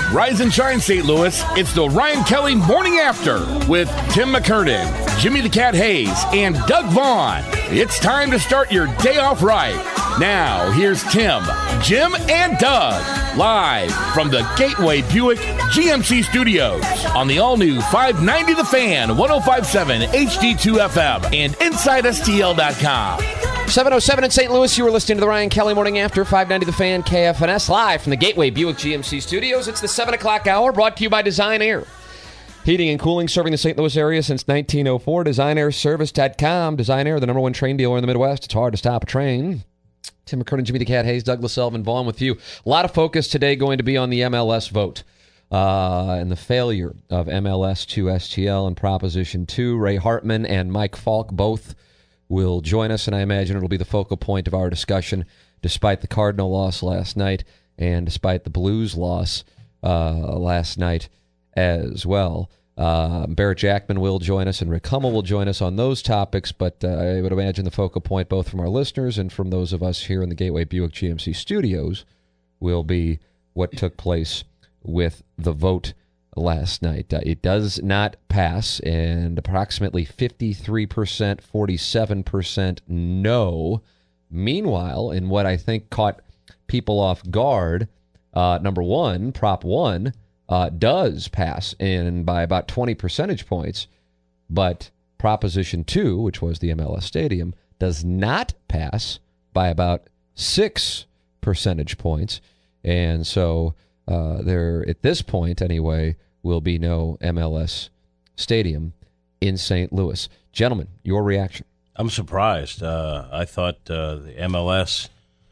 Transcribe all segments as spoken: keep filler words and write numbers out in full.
Rise and shine, Saint Louis. It's the Ryan Kelly Morning After with Tim McKernan, Jimmy the Cat Hayes, and Doug Vaughn. It's time to start your day off right. Now, here's Tim, Jim, and Doug, live from the Gateway Buick G M C Studios on the all-new five ninety The Fan, one oh five point seven H D two F M, and inside S T L dot com. seven oh seven in Saint Louis, you were listening to the Ryan Kelly Morning After, five ninety The Fan, K F N S, live from the Gateway Buick G M C Studios. It's the seven o'clock hour, brought to you by Design Air. Heating and cooling, serving the Saint Louis area since nineteen oh four. Design Air Service dot com. Design Air, the number one train dealer in the Midwest. It's hard to stop a train. Tim McKernan, Jimmy the Cat Hayes, Douglas Sullivan, Vaughn with you. A lot of focus today going to be on the M L S vote uh, and the failure of M L S to S T L and Proposition two. Ray Hartman and Mike Falk both will join us, and I imagine it'll be the focal point of our discussion, despite the Cardinal loss last night and despite the Blues loss uh, last night as well. Uh, Barrett Jackman will join us, and Rick Hummel will join us on those topics, but uh, I would imagine the focal point, both from our listeners and from those of us here in the Gateway Buick G M C Studios, will be what took place with the vote last night. Uh, it does not pass, and approximately fifty-three percent, forty-seven percent no. Meanwhile, in what I think caught people off guard, uh, number one, Prop one, uh, does pass and by about twenty percentage points, but Proposition two, which was the M L S Stadium, does not pass by about six percentage points. And so uh, there, at this point anyway, will be no M L S Stadium in Saint Louis. Gentlemen, your reaction? I'm surprised. Uh, I thought uh, the M L S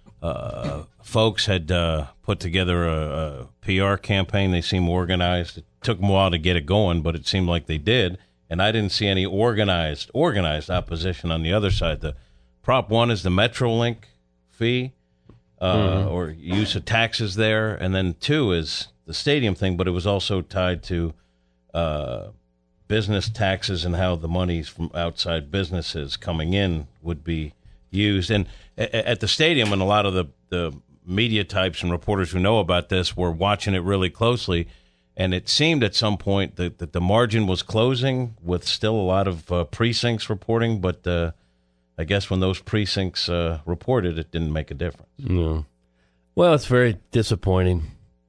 uh, folks had uh, put together a, a P R campaign. They seem organized. It took them a while to get it going, but it seemed like they did. And I didn't see any organized organized opposition on the other side. The Prop one is the Metrolink fee uh, mm-hmm. or use of taxes there. And then two is the stadium thing, but it was also tied to uh, business taxes and how the monies from outside businesses coming in would be used. And a- at the stadium, and a lot of the, the media types and reporters who know about this were watching it really closely, and it seemed at some point that, that the margin was closing with still a lot of uh, precincts reporting, but uh, I guess when those precincts uh, reported, it didn't make a difference. No. Well, it's very disappointing.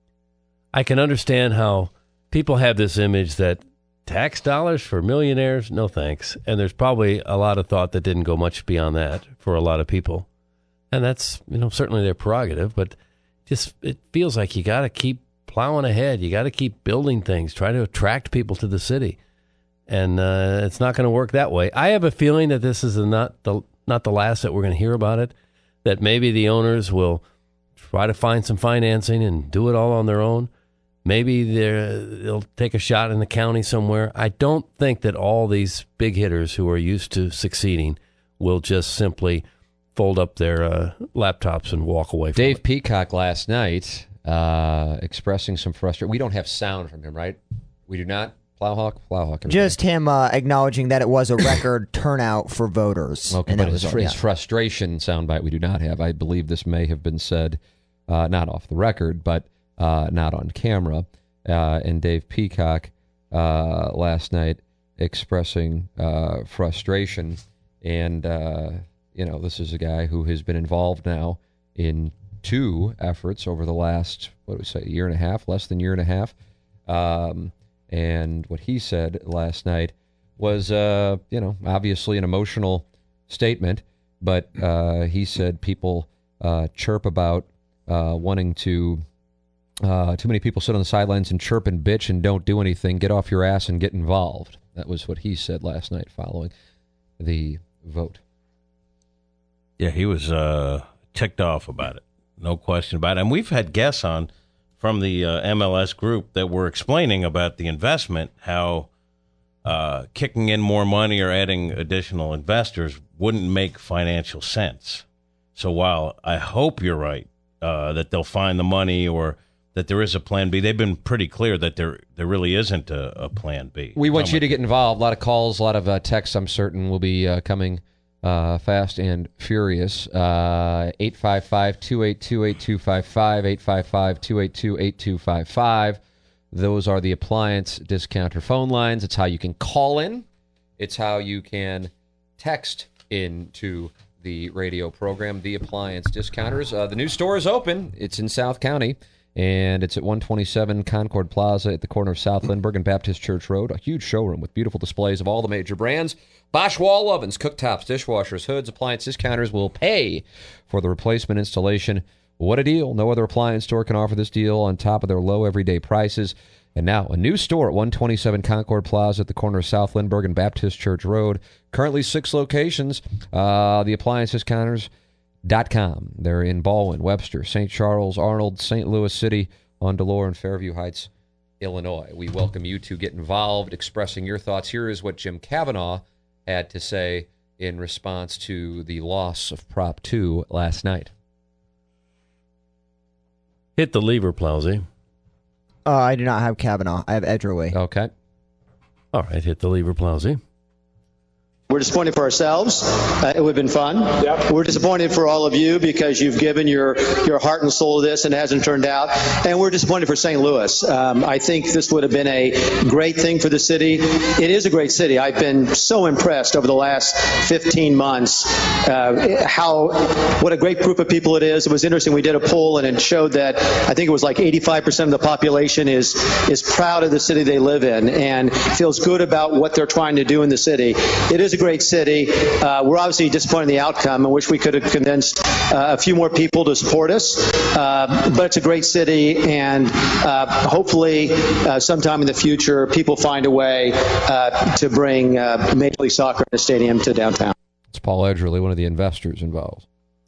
I can understand how people have this image that tax dollars for millionaires, no thanks. And there's probably a lot of thought that didn't go much beyond that for a lot of people. And that's, you know, certainly their prerogative, but just it feels like you got to keep plowing ahead. You got to keep building things, try to attract people to the city. And uh, it's not going to work that way. I have a feeling that this is not the not the last that we're going to hear about it, that maybe the owners will try to find some financing and do it all on their own. Maybe they'll take a shot in the county somewhere. I don't think that all these big hitters who are used to succeeding will just simply fold up their uh, laptops and walk away from Dave it. Peacock last night uh, expressing some frustration. We don't have sound from him, right? We do not? Plowhawk? Plowhawk. Everybody. Just him uh, acknowledging that it was a record turnout for voters. Okay, and but that his, was, his yeah. frustration soundbite we do not have. I believe this may have been said, uh, not off the record, but uh, not on camera. Uh, and Dave Peacock uh, last night expressing uh, frustration. And, uh, you know, this is a guy who has been involved now in two efforts over the last, what do we say, year and a half, less than a year and a half. Um, and what he said last night was, uh, you know, obviously an emotional statement, but uh, he said people uh, chirp about uh, wanting to, uh, too many people sit on the sidelines and chirp and bitch and don't do anything. Get off your ass and get involved. That was what he said last night following the vote. Yeah, he was uh, ticked off about it. No question about it. And we've had guests on from the uh, M L S group that were explaining about the investment, how uh, kicking in more money or adding additional investors wouldn't make financial sense. So while I hope you're right, uh, that they'll find the money or that there is a plan B, they've been pretty clear that there there really isn't a, a plan B. We want you to get involved. A lot of calls, a lot of uh, texts, I'm certain, will be uh, coming uh, fast and furious. Uh, eight five five, two eight two, eight two five five, eight five five, two eight two, eight two five five. Those are the appliance discounter phone lines. It's how you can call in. It's how you can text into the radio program, The Appliance Discounters. Uh, the new store is open. It's in South County, and it's at one twenty-seven Concord Plaza at the corner of South Lindbergh and Baptist Church Road. A huge showroom with beautiful displays of all the major brands. Bosch wall ovens, cooktops, dishwashers, hoods. Appliance Discounters will pay for the replacement installation. What a deal. No other appliance store can offer this deal on top of their low everyday prices. And now, a new store at one twenty-seven Concord Plaza at the corner of South Lindbergh and Baptist Church Road. Currently six locations. Uh, the appliance discounters dot com. They're in Baldwin, Webster, Saint Charles, Arnold, Saint Louis City, on Delore, and Fairview Heights, Illinois. We welcome you to get involved, expressing your thoughts. Here is what Jim Kavanaugh had to say in response to the loss of Prop two last night. Hit the lever, Plowsy. Uh, I do not have Kavanaugh. I have Edgerly. Okay. All right, hit the lever, Plowsy. We're disappointed for ourselves. Uh, it would have been fun. Yep. We're disappointed for all of you because you've given your, your heart and soul to this and it hasn't turned out. And we're disappointed for Saint Louis. Um, I think this would have been a great thing for the city. It is a great city. I've been so impressed over the last fifteen months uh, how what a great group of people it is. It was interesting. We did a poll and it showed that I think it was like eighty-five percent of the population is is proud of the city they live in and feels good about what they're trying to do in the city. It is a great city. Uh, we're obviously disappointed in the outcome. I wish we could have convinced uh, a few more people to support us. Uh, but it's a great city, and uh, hopefully uh, sometime in the future, people find a way uh, to bring uh, Major League Soccer in the stadium to downtown. It's Paul Edgerly, one of the investors involved.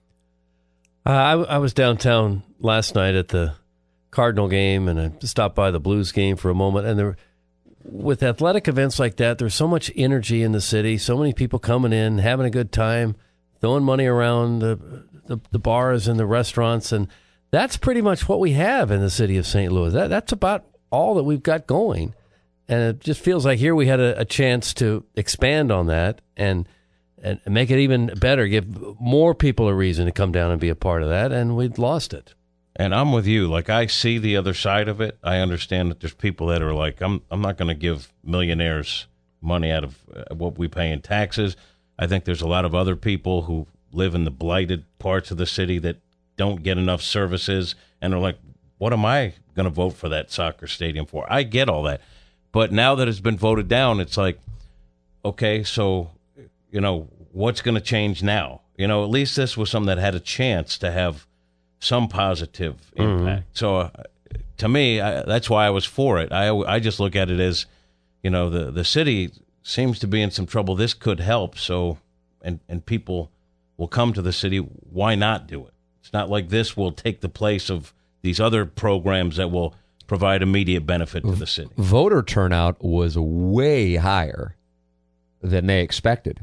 Uh, I, I was downtown last night at the Cardinal game, and I stopped by the Blues game for a moment, and there with athletic events like that, there's so much energy in the city, so many people coming in, having a good time, throwing money around the, the, the bars and the restaurants, and that's pretty much what we have in the city of Saint Louis. That, that's about all that we've got going, and it just feels like here we had a, a chance to expand on that and and make it even better, give more people a reason to come down and be a part of that, and we'd lost it. And I'm with you. Like, I see the other side of it. I understand that there's people that are like, I'm I'm not going to give millionaires money out of what we pay in taxes. I think there's a lot of other people who live in the blighted parts of the city that don't get enough services and are like, what am I going to vote for that soccer stadium for? I get all that. But now that it's been voted down, it's like, okay, so, you know, what's going to change now? You know, at least this was something that had a chance to have some positive impact. Mm-hmm. So uh, to me, I, that's why I was for it. I, I just look at it as, you know, the, the city seems to be in some trouble. This could help. So, and, and people will come to the city. Why not do it? It's not like this will take the place of these other programs that will provide immediate benefit to the city. Voter turnout was way higher than they expected.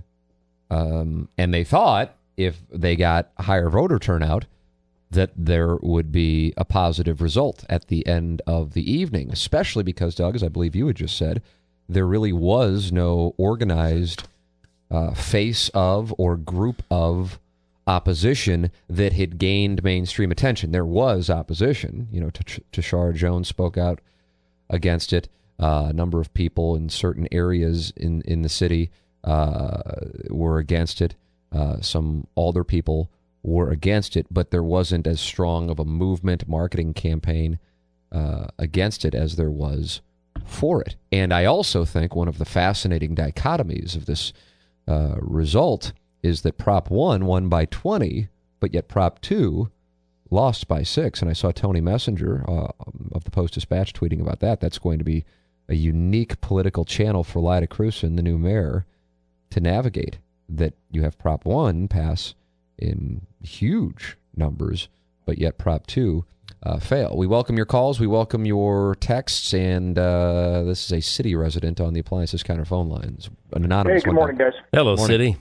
Um, and they thought if they got higher voter turnout, that there would be a positive result at the end of the evening, especially because, Doug, as I believe you had just said, there really was no organized uh, face of or group of opposition that had gained mainstream attention. There was opposition. You know, Tashara Jones spoke out against it. Uh, a number of people in certain areas in, in the city uh, were against it. Uh, some older people were against it, but there wasn't as strong of a movement marketing campaign uh, against it as there was for it. And I also think one of the fascinating dichotomies of this uh, result is that Prop one won by twenty, but yet Prop two lost by six. And I saw Tony Messenger uh, of the Post-Dispatch tweeting about that. That's going to be a unique political channel for Lyda Krewson, the new mayor, to navigate, that you have Prop one pass in huge numbers, but yet Prop two uh, fail. We welcome your calls. We welcome your texts, and uh, this is a city resident on the Appliance Discounter phone lines. An anonymous Hey, good morning, guys. Hello, morning. City.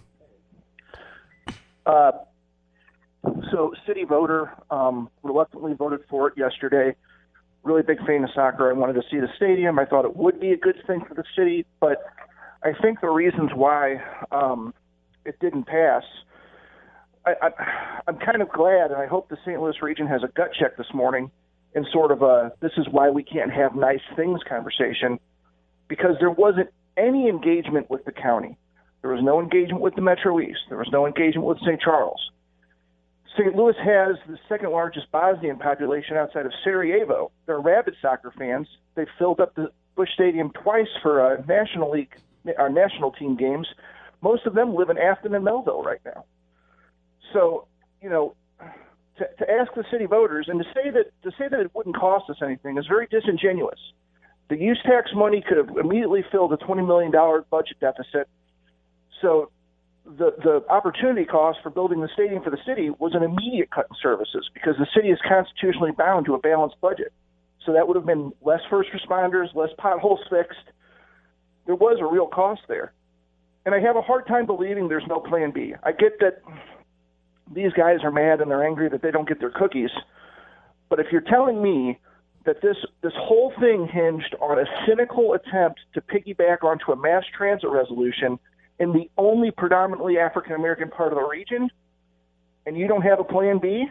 Uh, so, city voter, um, reluctantly voted for it yesterday. Really big fan of soccer. I wanted to see the stadium. I thought it would be a good thing for the city, but I think the reasons why um, it didn't pass, I, I, I'm kind of glad, and I hope the Saint Louis region has a gut check this morning in sort of a this is why we can't have nice things conversation, because there wasn't any engagement with the county. There was no engagement with the Metro East. There was no engagement with Saint Charles. Saint Louis has the second largest Bosnian population outside of Sarajevo. They're rabid soccer fans. They filled up the Busch Stadium twice for uh, National League, our national team games. Most of them live in Afton and Melville right now. So, you know, to, to ask the city voters and to say that to say that it wouldn't cost us anything is very disingenuous. The use tax money could have immediately filled a twenty million dollars budget deficit. So the the opportunity cost for building the stadium for the city was an immediate cut in services because the city is constitutionally bound to a balanced budget. So that would have been less first responders, less potholes fixed. There was a real cost there. And I have a hard time believing there's no plan B. I get that these guys are mad and they're angry that they don't get their cookies. But if you're telling me that this, this whole thing hinged on a cynical attempt to piggyback onto a mass transit resolution in the only predominantly African-American part of the region, and you don't have a plan B,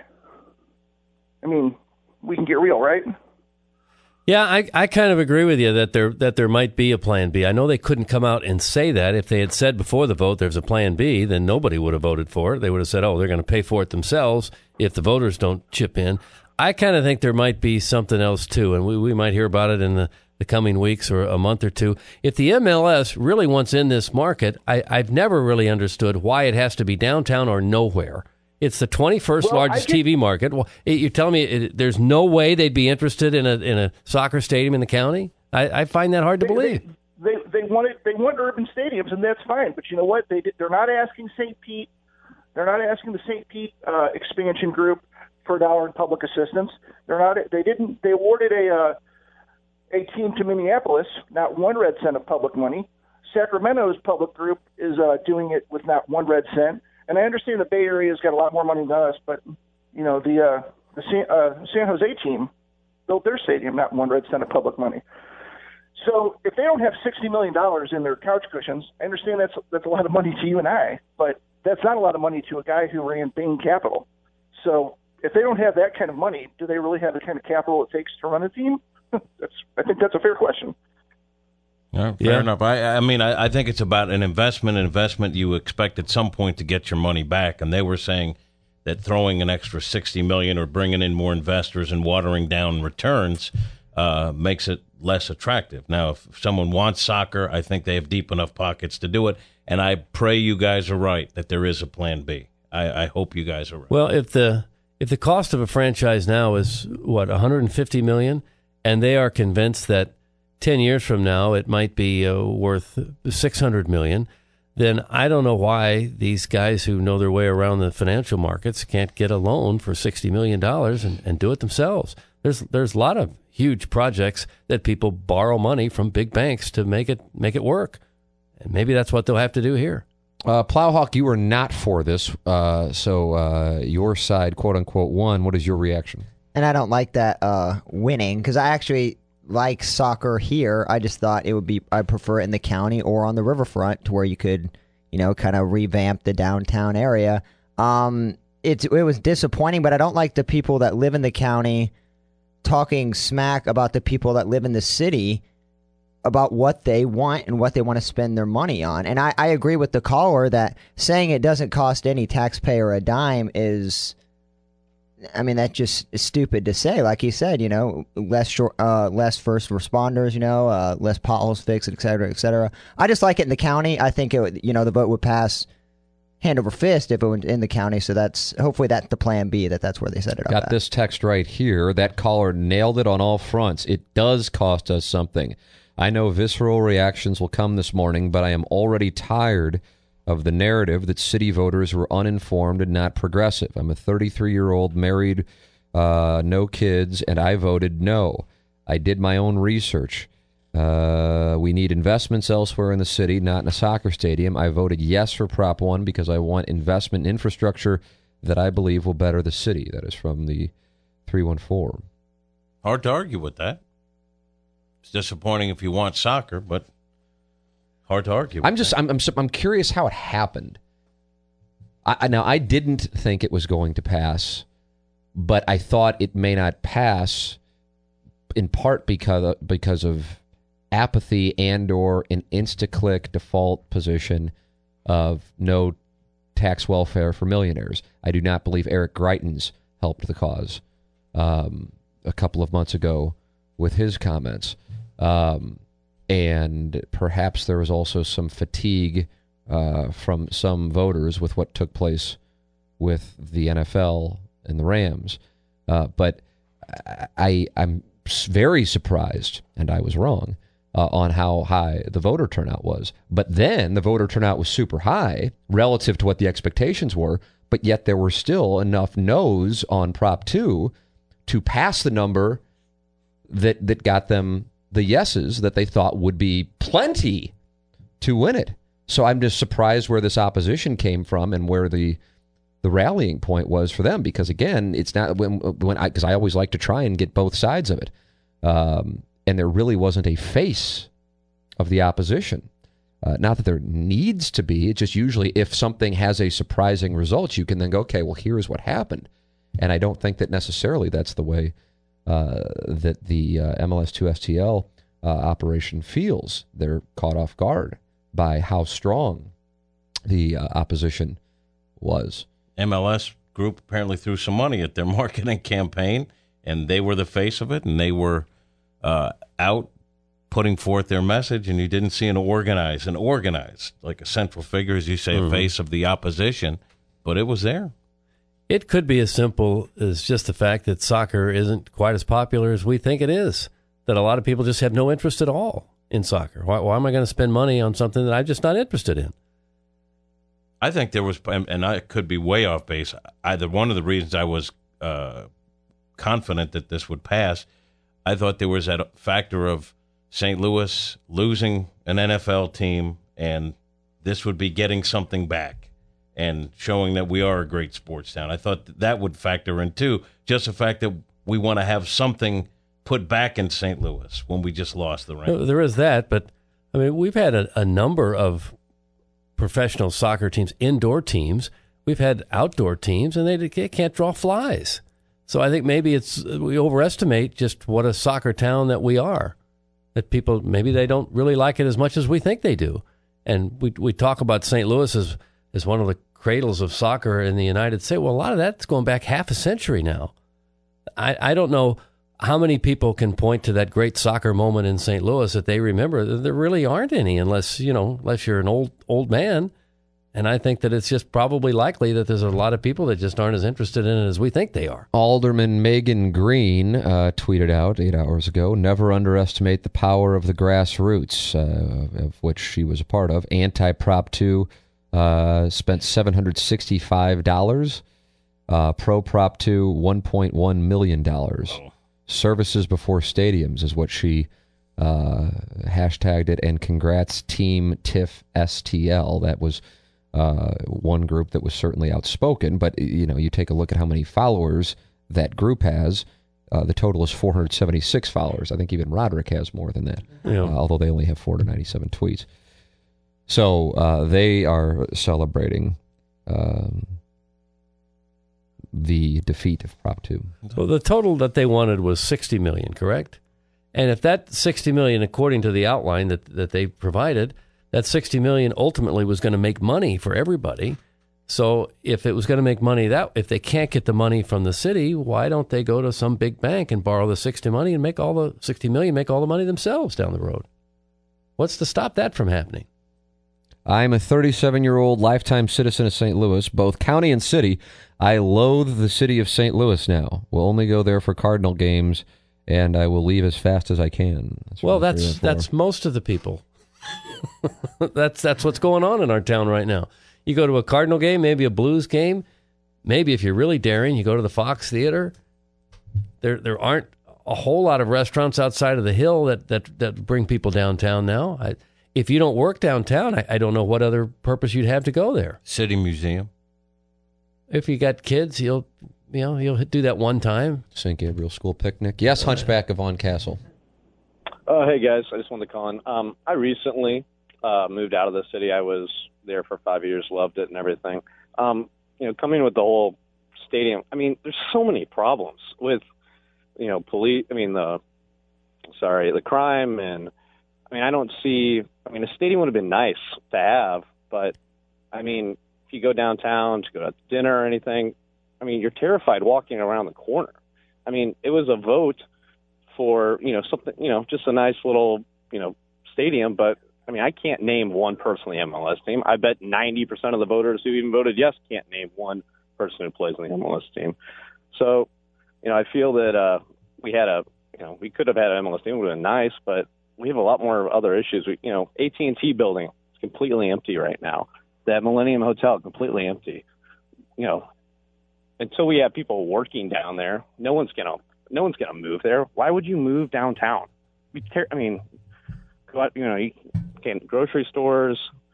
I mean, we can get real, right? Yeah, I, I kind of agree with you that there that there might be a plan B. I know they couldn't come out and say that. If they had said before the vote there's a plan B, then nobody would have voted for it. They would have said, oh, they're going to pay for it themselves if the voters don't chip in. I kind of think there might be something else, too, and we, we might hear about it in the, the coming weeks or a month or two. If the M L S really wants in this market, I, I've never really understood why it has to be downtown or nowhere. It's the twenty-first well, largest get, T V market. Well, you're telling me it, there's no way they'd be interested in a in a soccer stadium in the county? I, I find that hard to they, believe. They, they they wanted they want urban stadiums, and that's fine. But you know what? They they're not asking Saint Pete. They're not asking the Saint Pete uh, expansion group for a dollar in public assistance. They're not. They didn't. They awarded a uh, a team to Minneapolis, not one red cent of public money. Sacramento's public group is uh, doing it with not one red cent. And I understand the Bay Area's got a lot more money than us, but you know the uh, the San, uh, San Jose team built their stadium not one red cent of public money. So if they don't have sixty million dollars in their couch cushions, I understand that's that's a lot of money to you and I, but that's not a lot of money to a guy who ran Bain Capital. So if they don't have that kind of money, do they really have the kind of capital it takes to run a team? that's I think that's a fair question. Yeah, fair yeah. enough. I, I mean, I, I think it's about an investment. An investment you expect at some point to get your money back. And they were saying that throwing an extra sixty million dollars or bringing in more investors and watering down returns uh, makes it less attractive. Now, if someone wants soccer, I think they have deep enough pockets to do it. And I pray you guys are right that there is a plan B. I, I hope you guys are right. Well, if the if the cost of a franchise now is what one hundred fifty million dollars, and they are convinced that ten years from now it might be uh, worth six hundred million dollars, then I don't know why these guys who know their way around the financial markets can't get a loan for sixty million dollars and, and do it themselves. There's there's a lot of huge projects that people borrow money from big banks to make it make it work. And maybe that's what they'll have to do here. Uh, Plowhawk, you were not for this, uh, so uh, your side, quote-unquote, won. What is your reaction? And I don't like that uh, winning, because I actually like soccer here. I just thought it would be, I prefer it in the county or on the riverfront to where you could, you know, kind of revamp the downtown area. Um, it's, it was disappointing, but I don't like the people that live in the county talking smack about the people that live in the city about what they want and what they want to spend their money on. And I, I agree with the caller that saying it doesn't cost any taxpayer a dime is, I mean, that just is stupid to say. Like you said, you know, less short, uh, less first responders, you know, uh, less potholes fixed, et cetera, et cetera. I just like it in the county. I think it would, you know, the vote would pass hand over fist if it went in the county. So that's, hopefully that's the plan B, that that's where they set it up. Got at. this text right here. That caller nailed it on all fronts. It does cost us something. I know visceral reactions will come this morning, but I am already tired of the narrative that city voters were uninformed and not progressive. I'm a thirty-three-year-old married, uh, no kids, and I voted no. I did my own research. Uh, we need investments elsewhere in the city, not in a soccer stadium. I voted yes for Prop one because I want investment in infrastructure that I believe will better the city. That is from the three one four. Hard to argue with that. It's disappointing if you want soccer, but hard to argue with I'm just, that. I'm, I'm, I'm curious how it happened. I, I, now, I didn't think it was going to pass, but I thought it may not pass in part because because of apathy and or an insta-click default position of no tax welfare for millionaires. I do not believe Eric Greitens helped the cause um, a couple of months ago with his comments. Um, and perhaps there was also some fatigue uh, from some voters with what took place with the N F L and the Rams. Uh, but I, I'm very surprised, and I was wrong, uh, on how high the voter turnout was. But then the voter turnout was super high relative to what the expectations were, but yet there were still enough no's on Prop two to pass the number that that got them the yeses that they thought would be plenty to win it. So I'm just surprised where this opposition came from and where the the rallying point was for them, because again, it's not when when I because I always like to try and get both sides of it, um, and there really wasn't a face of the opposition. Uh, not that there needs to be. It's just usually if something has a surprising result, you can then go, okay, well, here's what happened. And I don't think that necessarily that's the way uh, that the uh, M L S two S T L uh, operation feels. They're caught off guard by how strong the uh, opposition was. M L S group apparently threw some money at their marketing campaign, and they were the face of it, and they were uh, out putting forth their message, and you didn't see an organized, an organized, like a central figure, as you say, mm-hmm. a face of the opposition, but it was there. It could be as simple as just the fact that soccer isn't quite as popular as we think it is, that a lot of people just have no interest at all in soccer. Why, why am I going to spend money on something that I'm just not interested in? I think there was, and I could be way off base, either one of the reasons I was uh, confident that this would pass, I thought there was that factor of Saint Louis losing an N F L team, and this would be getting something back and showing that we are a great sports town. I thought that, that would factor in, too, just the fact that we want to have something put back in Saint Louis when we just lost the Rams. There is that, but, I mean, we've had a, a number of professional soccer teams, indoor teams. We've had outdoor teams, and they, they can't draw flies. So I think maybe it's we overestimate just what a soccer town that we are. That people, maybe they don't really like it as much as we think they do. And we we talk about Saint Louis as, as one of the cradles of soccer in the United States. Well, a lot of that's going back half a century now. I, I don't know how many people can point to that great soccer moment in Saint Louis that they remember. There really aren't any, unless, you know, unless you're an old old man. And I think that it's just probably likely that there's a lot of people that just aren't as interested in it as we think they are. Alderman Megan Green uh, tweeted out eight hours ago, never underestimate the power of the grassroots, uh, of which she was a part of. Anti-Prop two uh, spent seven hundred sixty-five dollars. Uh, Pro-Prop two, one point one million dollars. Oh. Services before stadiums is what she uh, hashtagged it. And congrats, Team T I F S T L. That was uh, one group that was certainly outspoken. But, you know, you take a look at how many followers that group has. Uh, the total is four hundred seventy-six followers. I think even Roderick has more than that, yeah. uh, although they only have four hundred ninety-seven tweets. So uh, they are celebrating um, the defeat of Prop two. Well, the total that they wanted was sixty million dollars, correct? And if that sixty million dollars, according to the outline that, that they provided, that sixty million dollars ultimately was going to make money for everybody. So if it was going to make money, that if they can't get the money from the city, why don't they go to some big bank and borrow the sixty money and make all the sixty million dollars, make all the money themselves down the road? What's to stop that from happening? I'm a thirty-seven-year-old lifetime citizen of Saint Louis, both county and city. I loathe the city of Saint Louis now. Will only go there for Cardinal games, and I will leave as fast as I can. That's well, that's that's most of the people. that's that's what's going on in our town right now. You go to a Cardinal game, maybe a Blues game, maybe if you're really daring, you go to the Fox Theater. There there aren't a whole lot of restaurants outside of the Hill that that, that bring people downtown now. I, if you don't work downtown, I, I don't know what other purpose you'd have to go there. City Museum. If you got kids, you'll you know you'll do that one time. Saint Gabriel School picnic. Yes, Hunchback of Vaughan Castle. Uh, hey guys, I just wanted to call in. Um, I recently uh, moved out of the city. I was there for five years, loved it and everything. Um, you know, coming with the whole stadium. I mean, there's so many problems with you know police. I mean the sorry, the crime. And I mean, I don't see, I mean, a stadium would have been nice to have, but I mean, if you go downtown to go to dinner or anything, I mean, you're terrified walking around the corner. I mean, it was a vote for, you know, something, you know, just a nice little, you know, stadium. But, I mean, I can't name one person in the M L S team. I bet ninety percent of the voters who even voted yes can't name one person who plays on the M L S team. So, you know, I feel that uh, we had a, you know, we could have had an M L S team. It would have been nice, but we have a lot more other issues. We, you know, A T and T building is completely empty right now. That Millennium Hotel, completely empty. You know, until we have people working down there, no one's gonna no one's gonna move there. Why would you move downtown? We ter- I mean, go out, you know, you can grocery stores.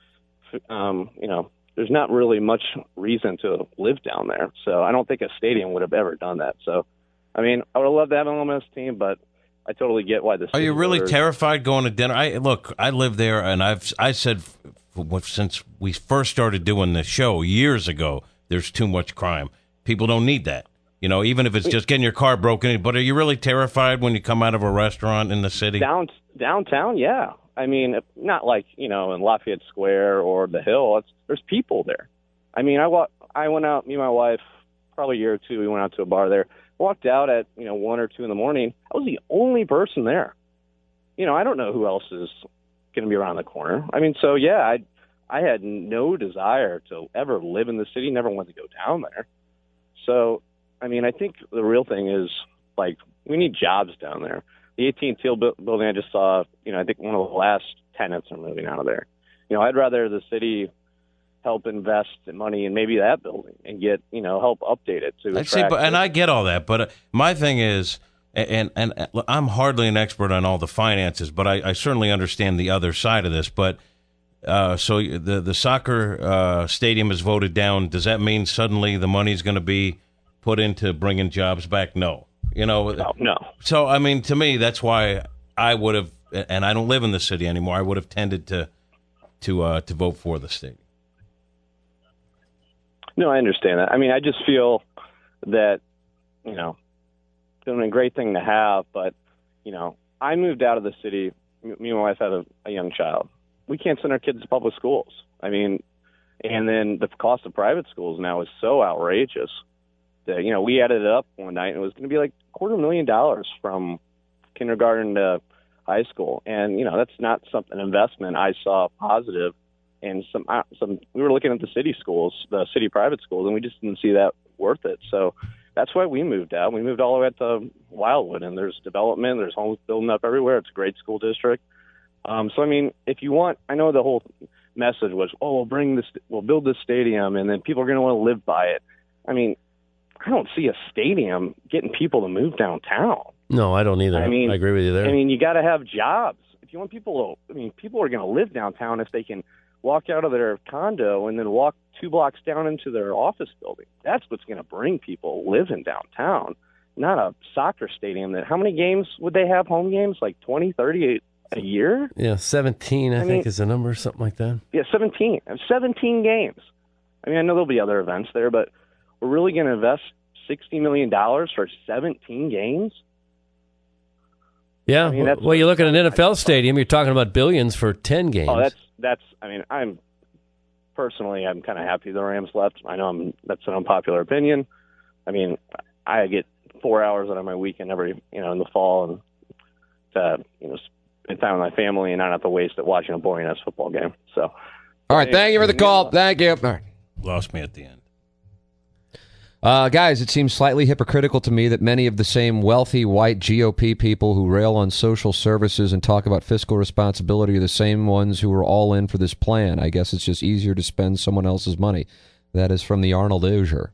Um, you know, there's not really much reason to live down there. So I don't think a stadium would have ever done that. So, I mean, I would have loved to have an M L S team, but I totally get why this. Are you really voters- terrified going to dinner? I look, I live there, and I've I said f- since we first started doing the show years ago, there's too much crime. People don't need that. You know, even if it's just getting your car broken. But are you really terrified when you come out of a restaurant in the city? Down, downtown, yeah. I mean, not like, you know, in Lafayette Square or the Hill. It's, there's people there. I mean, I, wa- I went out, me and my wife, probably a year or two, we went out to a bar there. Walked out at, you know, one or two in the morning. I was the only person there. You know, I don't know who else is going to be around the corner. I mean, so, yeah, I I had no desire to ever live in the city, never wanted to go down there. So, I mean, I think the real thing is, like, we need jobs down there. The A T and T building I just saw, you know, I think one of the last tenants are moving out of there. You know, I'd rather the city help invest money in maybe that building and get, you know, help update it to I see, but, and I get all that, but uh, my thing is, and, and and I'm hardly an expert on all the finances, but I, I certainly understand the other side of this. But uh, so the the soccer uh, stadium is voted down. Does that mean suddenly the money's going to be put into bringing jobs back? No, you know, no, no. So I mean, to me, that's why I would have, and I don't live in the city anymore. I would have tended to to uh, to vote for the stadium. No, I understand that. I mean, I just feel that, you know, it's been a great thing to have, but, you know, I moved out of the city. Me and my wife had a, a young child. We can't send our kids to public schools. I mean, and then the cost of private schools now is so outrageous that, you know, we added it up one night and it was going to be like a quarter million dollars from kindergarten to high school. And, you know, that's not something, investment I saw positive. And some, some, we were looking at the city schools, the city private schools, and we just didn't see that worth it. So that's why we moved out. We moved all the way out to Wildwood, and there's development, there's homes building up everywhere. It's a great school district. Um, so I mean, if you want, I know the whole message was, oh, we'll bring this, we'll build this stadium, and then people are going to want to live by it. I mean, I don't see a stadium getting people to move downtown. No, I don't either. I mean, I agree with you there. I mean, you got to have jobs. If you want people to, I mean, people are going to live downtown if they can walk out of their condo and then walk two blocks down into their office building. That's what's going to bring people living downtown, not a soccer stadium. That how many games would they have, home games? Like twenty, thirty a year? Yeah, seventeen, I, I think, mean, is the number, something like that. Yeah, seventeen. seventeen games. I mean, I know there'll be other events there, but we're really going to invest sixty million dollars for seventeen games? Yeah, I mean, that's, well, you look at an N F L stadium, you're talking about billions for ten games. Oh, that's, that's, I mean, I'm, personally, I'm kind of happy the Rams left. I know I'm, that's an unpopular opinion. I mean, I get four hours out of my weekend every, you know, in the fall and to, you know, spend time with my family and not have to waste it watching a boring-ass football game. So, all right, thank you for the call. Thank you. All right. Lost me at the end. Uh, guys, it seems slightly hypocritical to me that many of the same wealthy white G O P people who rail on social services and talk about fiscal responsibility are the same ones who are all in for this plan. I guess it's just easier to spend someone else's money. That is from the Arnold Ozier.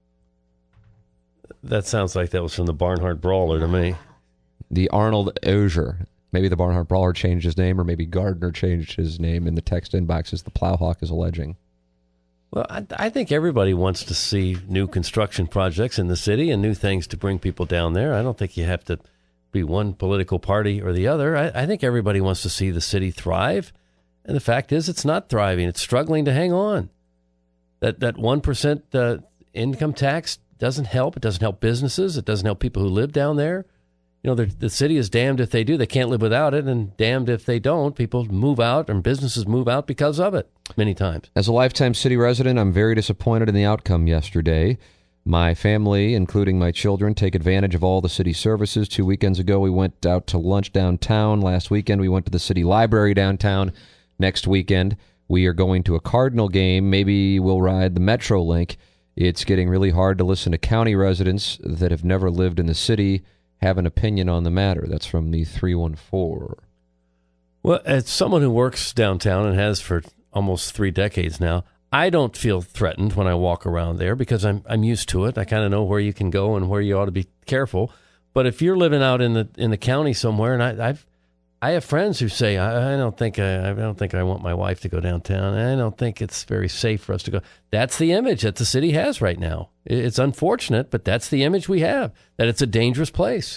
That sounds like that was from the Barnhart Brawler to me. The Arnold Ozier. Maybe the Barnhart Brawler changed his name, or maybe Gardner changed his name in the text inbox, as the Plowhawk is alleging. Well, I, I think everybody wants to see new construction projects in the city and new things to bring people down there. I don't think you have to be one political party or the other. I, I think everybody wants to see the city thrive. And the fact is, it's not thriving. It's struggling to hang on. That that one percent uh, income tax doesn't help. It doesn't help businesses. It doesn't help people who live down there. you know, the city is damned if they do. They can't live without it, and damned if they don't. People move out and businesses move out because of it many times. As a lifetime city resident, I'm very disappointed in the outcome yesterday. My family, including my children, take advantage of all the city services. Two weekends ago, we went out to lunch downtown. Last weekend, we went to the city library downtown. Next weekend, we are going to a Cardinal game. Maybe we'll ride the Metrolink. It's getting really hard to listen to county residents that have never lived in the city have an opinion on the matter. That's from the three one four. Well, as someone who works downtown and has for almost three decades now, I don't feel threatened when I walk around there because I'm I'm used to it. I kind of know where you can go and where you ought to be careful. But if you're living out in the in the county somewhere, and I, I've I have friends who say I, I don't think I, I don't think I want my wife to go downtown. I don't think it's very safe for us to go. That's the image that the city has right now. It's unfortunate, but that's the image we have. That it's a dangerous place.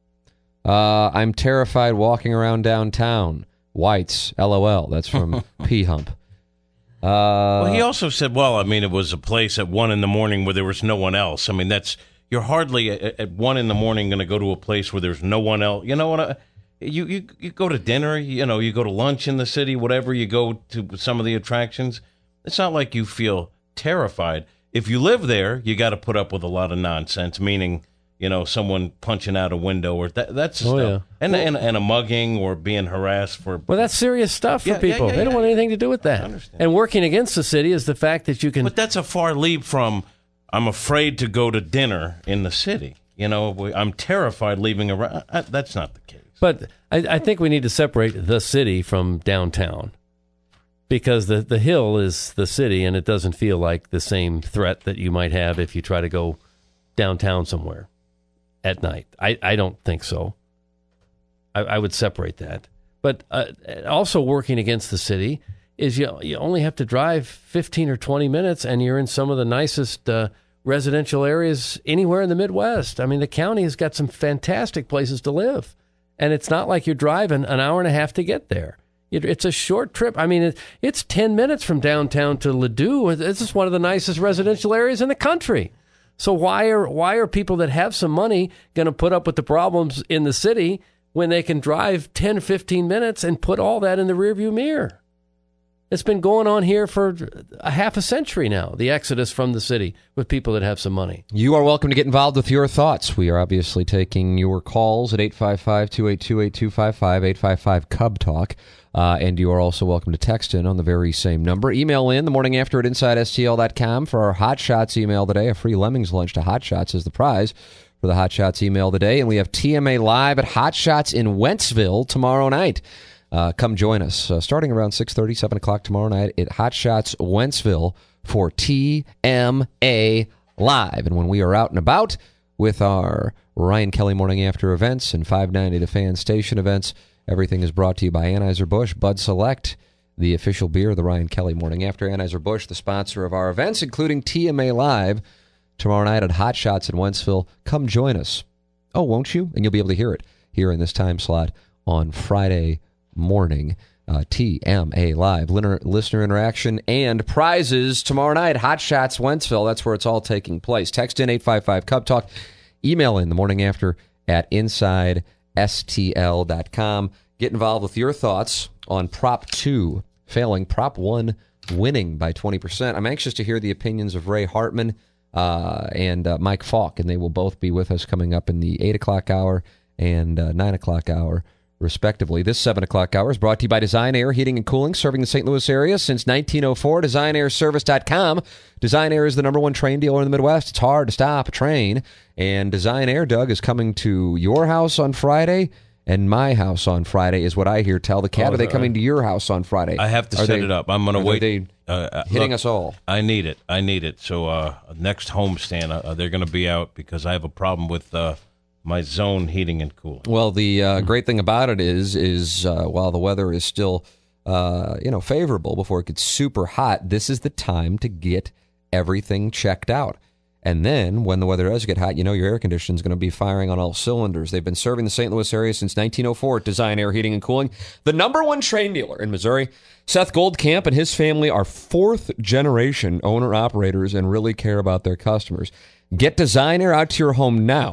Uh, I'm terrified walking around downtown. Whites, LOL. That's from P Hump. Uh, well, he also said, well, I mean, it was a place at one in the morning where there was no one else. I mean, that's you're hardly at, at one in the morning going to go to a place where there's no one else. You know what? I, you, you you go to dinner, you know, you go to lunch in the city, whatever, you go to some of the attractions. It's not like you feel terrified. If you live there, you got to put up with a lot of nonsense, meaning, you know, someone punching out a window or that, that's the oh, stuff. Yeah. And, well, and and a mugging or being harassed for. Well, that's serious stuff for yeah, people. Yeah, yeah, they don't yeah, want yeah. anything to do with that. I understand. And working against the city is the fact that you can. But that's a far leap from I'm afraid to go to dinner in the city. You know, I'm terrified leaving around. That's not the case. But I, I think we need to separate the city from downtown because the, the hill is the city and it doesn't feel like the same threat that you might have if you try to go downtown somewhere at night. I, I don't think so. I, I would separate that. But uh, also working against the city is you you only have to drive fifteen or twenty minutes and you're in some of the nicest uh, residential areas anywhere in the Midwest. I mean, the county has got some fantastic places to live. And it's not like you're driving an hour and a half to get there. It, it's a short trip. I mean, it, it's ten minutes from downtown to Ladue. This is one of the nicest residential areas in the country. So why are why are people that have some money going to put up with the problems in the city when they can drive ten, fifteen minutes and put all that in the rearview mirror? It's been going on here for a half a century now, the exodus from the city with people that have some money. You are welcome to get involved with your thoughts. We are obviously taking your calls at eight five five, two eight two, eight two five five, eight five five, C U B Talk. Uh, and you are also welcome to text in on the very same number. Email in the morning after at inside S T L dot com for our Hot Shots email today. A free Lemmings lunch to Hot Shots is the prize for the Hot Shots email today. And we have T M A Live at Hot Shots in Wentzville tomorrow night. Uh, come join us uh, starting around six thirty, seven o'clock tomorrow night at Hot Shots Wentzville for T M A Live. And when we are out and about with our Ryan Kelly Morning After events and five ninety The Fan Station events, everything is brought to you by Anheuser-Busch Bud Select, the official beer of the Ryan Kelly Morning After. Anheuser-Busch, the sponsor of our events, including T M A Live tomorrow night at Hot Shots in Wentzville. Come join us. Oh, won't you? And you'll be able to hear it here in this time slot on Friday morning. Uh, T M A Live, listener, listener interaction and prizes tomorrow night. Hot Shots Wentzville, that's where it's all taking place. Text in eight five five, C U B Talk. Email in the morning after at inside S T L dot com. Get involved with your thoughts on Prop two failing, Prop one winning by twenty percent. I'm anxious to hear the opinions of Ray Hartman uh, and uh, Mike Falk, and they will both be with us coming up in the eight o'clock hour and uh, nine o'clock hour, respectively. This seven o'clock hour is brought to you by Design Air Heating and Cooling, serving the Saint Louis area since nineteen oh four. Design Air Service dot com. Design Air is the number one train dealer in the Midwest. It's hard to stop a train. And Design Air, Doug, is coming to your house on Friday, and my house on Friday is what I hear. Tell the cat. Oh, are they uh, coming to your house on Friday? I have to are set they, it up. I'm going to wait. They uh, hitting look, us all. I need it. I need it. So uh, next homestand, uh, they're going to be out because I have a problem with uh, my zone heating and cooling. Well, the uh, great thing about it is, is uh, while the weather is still, uh, you know, favorable before it gets super hot, this is the time to get everything checked out. And then when the weather does get hot, you know your air conditioning is going to be firing on all cylinders. They've been serving the Saint Louis area since nineteen oh four at Design Air Heating and Cooling, the number one train dealer in Missouri. Seth Goldcamp and his family are fourth generation owner operators and really care about their customers. Get Design Air out to your home now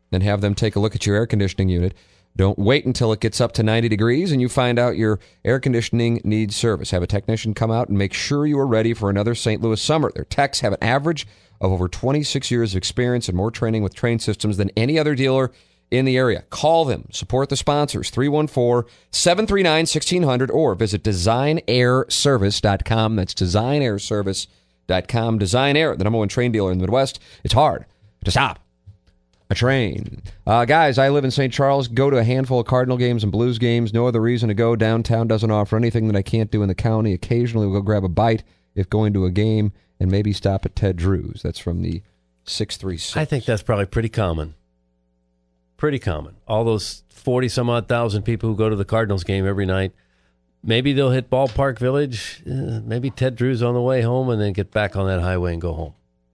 and have them take a look at your air conditioning unit. Don't wait until it gets up to ninety degrees and you find out your air conditioning needs service. Have a technician come out and make sure you are ready for another Saint Louis summer. Their techs have an average of over twenty-six years of experience and more training with Trane Systems than any other dealer in the area. Call them. Support the sponsors. three one four, seven three nine, one six zero zero or visit design air service dot com. That's design air service dot com. Design Air, the number one Trane dealer in the Midwest. It's hard to stop a train. Uh, guys, I live in Saint Charles. Go to a handful of Cardinal games and Blues games. No other reason to go. Downtown doesn't offer anything that I can't do in the county. Occasionally we'll go grab a bite if going to a game, and maybe stop at Ted Drew's. That's from the six three six. I think that's probably pretty common. Pretty common. All those forty-some-odd thousand people who go to the Cardinals game every night, maybe they'll hit Ballpark Village, uh, maybe Ted Drew's on the way home, and then get back on that highway and go home.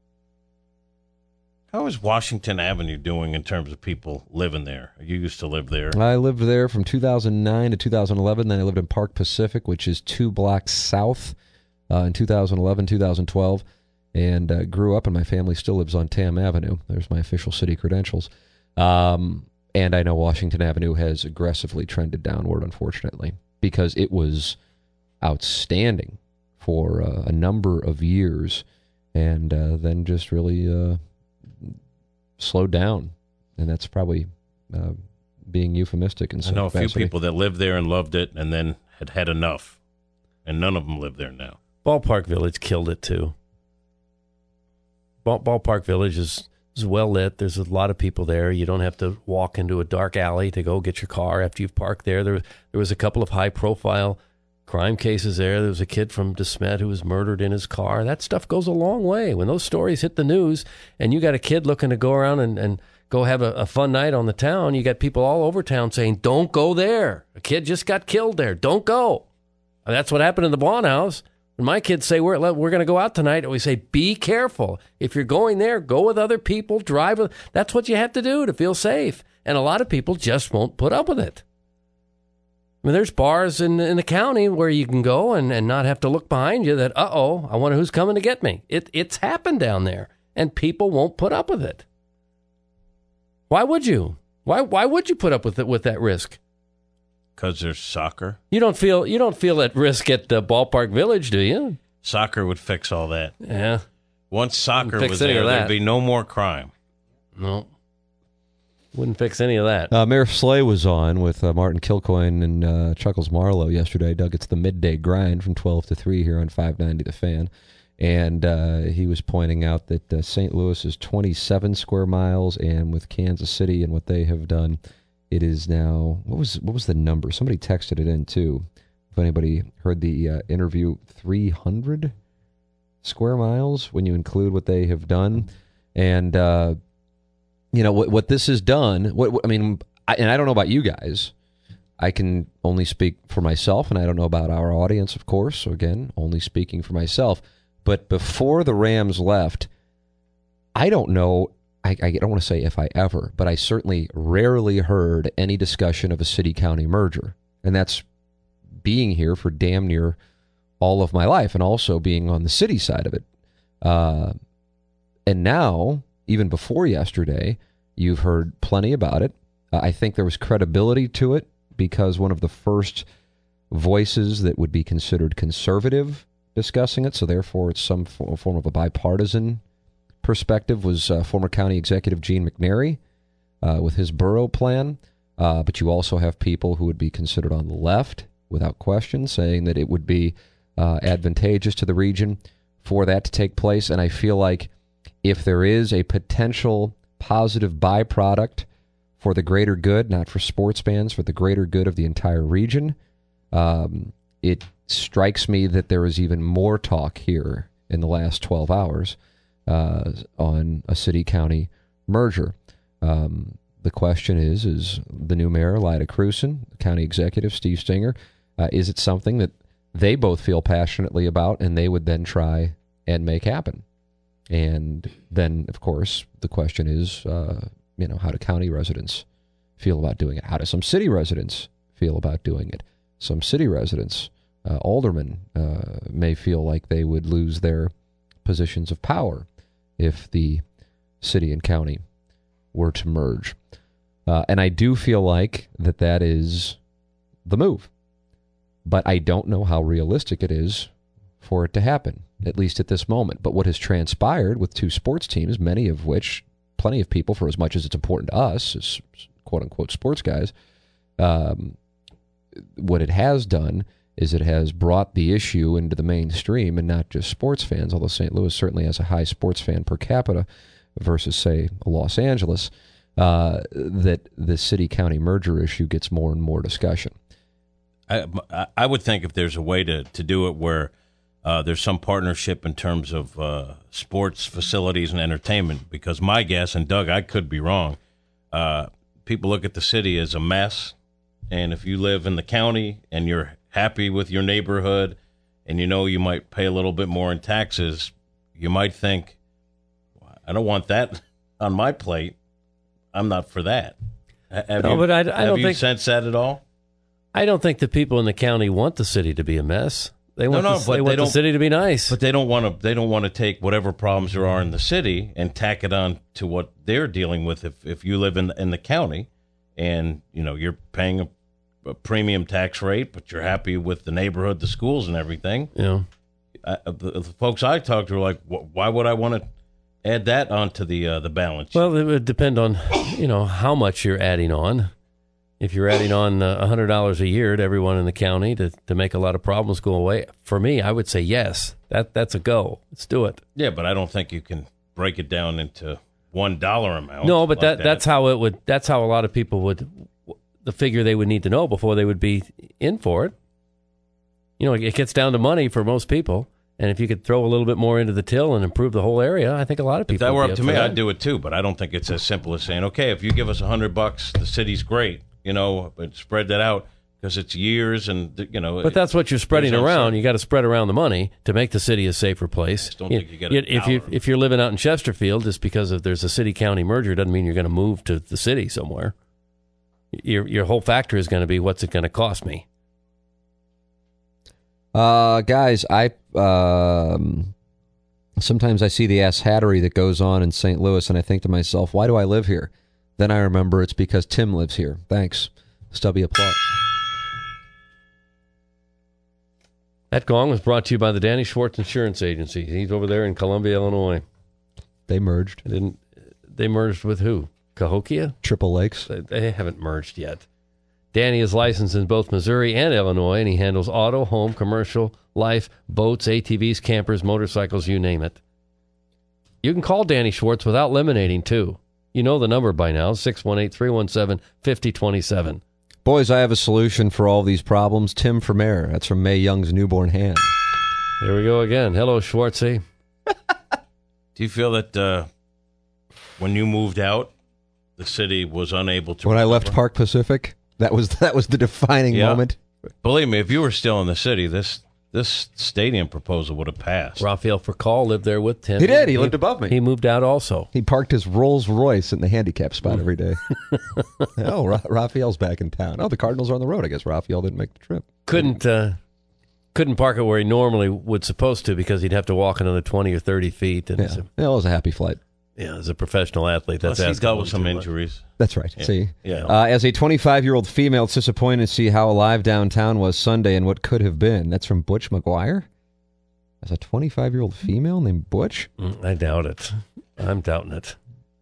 How is Washington Avenue doing in terms of people living there? You used to live there. I lived there from two thousand nine to two thousand eleven. Then I lived in Park Pacific, which is two blocks south, uh, in two thousand eleven, two thousand twelve, and uh, grew up, and my family still lives on Tam Avenue. There's my official city credentials. Um, and I know Washington Avenue has aggressively trended downward, unfortunately, because it was outstanding for uh, a number of years, and uh, then just really... Uh, slowed down, and that's probably uh, being euphemistic in some I know a capacity. few people that lived there and loved it and then had had enough, and none of them live there now. Ballpark Village killed it, too. Ball, Ballpark Village is, is well lit. There's a lot of people there. You don't have to walk into a dark alley to go get your car after you've parked there. There, there was a couple of high-profile crime cases there. There was a kid from DeSmet who was murdered in his car. That stuff goes a long way. When those stories hit the news and you got a kid looking to go around and, and go have a, a fun night on the town, you got people all over town saying, don't go there. A kid just got killed there. Don't go. And that's what happened in the Blonde House. When my kids say, we're, we're going to go out tonight, and we say, be careful. If you're going there, go with other people, drive with. That's what you have to do to feel safe. And a lot of people just won't put up with it. I mean, there's bars in in the county where you can go and, and not have to look behind you that, uh-oh, I wonder who's coming to get me. It It's happened down there, and people won't put up with it. Why would you? Why why would you put up with it with that risk? Because there's soccer. You don't feel you don't feel at risk at the Ballpark Village, do you? Soccer would fix all that. Yeah. Once soccer Fix was any there, of that. there'd be no more crime. No. Wouldn't fix any of that. Uh, Mayor Slay was on with uh, Martin Kilcoyne and uh, Chuckles Marlowe yesterday. Doug, it's the midday grind from twelve to three here on five ninety The Fan. And uh, he was pointing out that uh, Saint Louis is twenty-seven square miles, and with Kansas City and what they have done, it is now, what was what was the number? Somebody texted it in, too. If anybody heard the uh, interview, three hundred square miles when you include what they have done. And... Uh, You know, what what this has done, what, what I mean, I, and I don't know about you guys. I can only speak for myself, and I don't know about our audience, of course. So, again, only speaking for myself. But before the Rams left, I don't know, I, I don't want to say if I ever, but I certainly rarely heard any discussion of a city-county merger. And that's being here for damn near all of my life, and also being on the city side of it. Uh, and now... Even before yesterday, you've heard plenty about it. Uh, I think there was credibility to it because one of the first voices that would be considered conservative discussing it, so therefore it's some f- form of a bipartisan perspective, was uh, former county executive Gene McNary uh, with his borough plan. Uh, but you also have people who would be considered on the left, without question, saying that it would be uh, advantageous to the region for that to take place. And I feel like if there is a potential positive byproduct for the greater good, not for sports fans, for the greater good of the entire region, um, it strikes me that there is even more talk here in the last twelve hours uh, on a city-county merger. Um, the question is, is the new mayor, Lyda Krewson, the county executive, Steve Stinger, uh, is it something that they both feel passionately about and they would then try and make happen? And then, of course, the question is, uh, you know, how do county residents feel about doing it? How do some city residents feel about doing it? Some city residents, uh, aldermen, uh, may feel like they would lose their positions of power if the city and county were to merge. Uh, and I do feel like that that is the move. But I don't know how realistic it is for it to happen, at least at this moment. But what has transpired with two sports teams, many of which, plenty of people, for as much as it's important to us, as quote-unquote sports guys, um, what it has done is it has brought the issue into the mainstream and not just sports fans, although Saint Louis certainly has a high sports fan per capita versus, say, Los Angeles, uh, that the city-county merger issue gets more and more discussion. I, I would think if there's a way to, to do it where uh, there's some partnership in terms of uh, sports facilities and entertainment, because my guess, and Doug, I could be wrong, uh, people look at the city as a mess, and if you live in the county and you're happy with your neighborhood and you know you might pay a little bit more in taxes, you might think, I don't want that on my plate. I'm not for that. Have no, you, but I, I have don't you think, sensed that at all? I don't think the people in the county want the city to be a mess. They want, no, no, the, but they they want don't- the city to be nice. But they don't want to. They don't want to take whatever problems there are in the city and tack it on to what they're dealing with. If if you live in in the county, and you know you're paying a, a premium tax rate, but you're happy with the neighborhood, the schools, and everything. you know, I, the, the folks I talked to were like, why would I want to add that onto the uh, the balance sheet? well, it would depend on, you know, how much you're adding on. If you're adding on uh, one hundred dollars a year to everyone in the county to, to make a lot of problems go away, for me, I would say yes. That That's a go. Let's do it. Yeah, but I don't think you can break it down into one dollar amount. No, but like that, that's how it would. That's how a lot of people would. The figure they would need to know before they would be in for it. You know, it gets down to money for most people, and if you could throw a little bit more into the till and improve the whole area, I think a lot of If people. that were would be up to for me, that. I'd do it too. But I don't think it's as simple as saying, okay, if you give us a hundred bucks, the city's great. You know, but spread that out because it's years and, you know. But that's what you're spreading there's around. uncertainty. You got to spread around the money to make the city a safer place. don't think you get a if you dollar. if you're living out in Chesterfield, just because if there's a city county merger doesn't mean you're going to move to the city somewhere. Your your whole factor is going to be what's it going to cost me. Uh, guys, I um, sometimes I see the ass hattery that goes on in Saint Louis, and I think to myself, why do I live here? Then I remember it's because Tim lives here. Thanks. Stubby applause. That gong was brought to you by the Danny Schwartz Insurance Agency. He's over there in Columbia, Illinois. They merged. They didn't they merged with who? Cahokia? Triple Lakes. They, they haven't merged yet. Danny is licensed in both Missouri and Illinois, and he handles auto, home, commercial, life, boats, A T Vs, campers, motorcycles, you name it. You can call Danny Schwartz without eliminating, too. You know the number by now, six one eight, three one seven, five zero two seven. Boys, I have a solution for all these problems. Tim for mayor. That's from Mae Young's newborn hand. There we go again. Hello, Schwartzy. Do you feel that uh, when you moved out, the city was unable to? When I recover? left Park Pacific, that was that was the defining Yeah. moment. Believe me, if you were still in the city, this this stadium proposal would have passed. Rafael Furcal lived there with Tim. He did. He lived above me. He moved out also. He parked his Rolls Royce in the handicap spot every day. oh, Ra- Raphael's back in town. Oh, the Cardinals are on the road. I guess Raphael didn't make the trip. Couldn't uh, couldn't park it where he normally would supposed to because he'd have to walk another twenty or thirty feet. And Yeah, as a, yeah, it was a happy flight. yeah, as a professional athlete, that's Plus, he asking dealt a with little some too much. injuries. That's right. Yeah. See, Yeah. uh, as a twenty-five-year-old female, it's disappointing to see how alive downtown was Sunday and what could have been. That's from Butch McGuire. As a twenty-five-year-old female named Butch. Mm, I doubt it. I'm doubting it.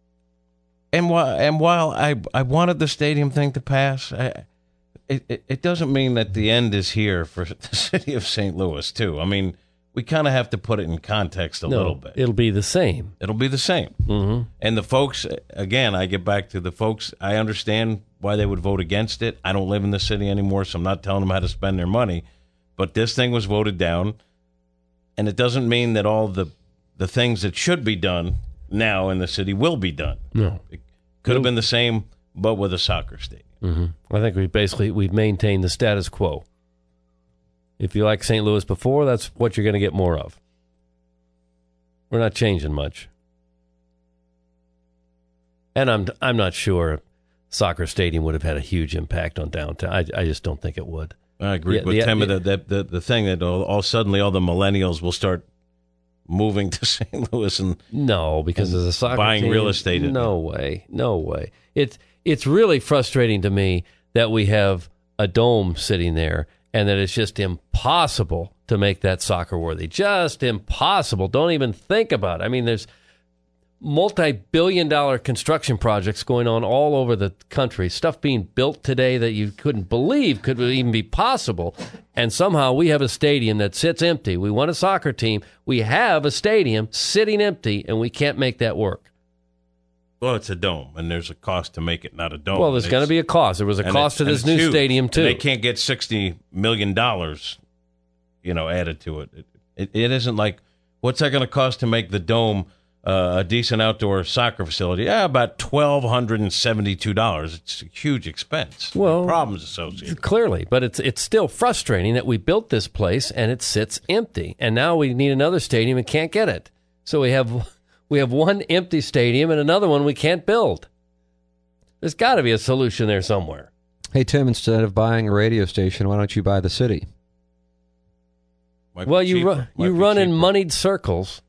And while and while I I wanted the stadium thing to pass, I, it, it it doesn't mean that the end is here for the city of Saint Louis too. I mean, we kind of have to put it in context a no, little bit. It'll be the same. It'll be the same. Mm-hmm. And the folks, again, I get back to the folks. I understand why they would vote against it. I don't live in the city anymore, so I'm not telling them how to spend their money. But this thing was voted down, and it doesn't mean that all the the things that should be done now in the city will be done. No. It could have been the same, but with a soccer stadium. Mm-hmm. I think we basically we've maintained the status quo. If you like Saint Louis before, that's what you're going to get more of. We're not changing much. And I'm I'm not sure soccer stadium would have had a huge impact on downtown. I, I just don't think it would. I agree Yeah, with the- Tim. the- The, the, the, the thing that all, all suddenly all the millennials will start moving to Saint Louis and no, because as a soccer buying team, real estate. No way, no way. It's it's really frustrating to me that we have a dome sitting there and that it's just impossible to make that soccer worthy. Just impossible. Don't even think about it. I mean, there's multi-billion dollar construction projects going on all over the country, stuff being built today that you couldn't believe could even be possible, and somehow we have a stadium that sits empty. We want a soccer team. We have a stadium sitting empty, and we can't make that work. Well, it's a dome, and there's a cost to make it not a dome. Well, there's going to be a cost. There was a cost to this new huge. stadium, too. And they can't get sixty million dollars, you know, added to it. It, it, it isn't like, what's that going to cost to make the dome Uh, a decent outdoor soccer facility? Yeah, about twelve hundred and seventy-two dollars. It's a huge expense. Well, problems associated. Clearly, but it's it's still frustrating that we built this place and it sits empty, and now we need another stadium and can't get it. So we have we have one empty stadium and another one we can't build. There's got to be a solution there somewhere. Hey Tim, instead of buying a radio station, why don't you buy the city? Might well, be you cheaper. run Might you be run in cheaper. moneyed circles.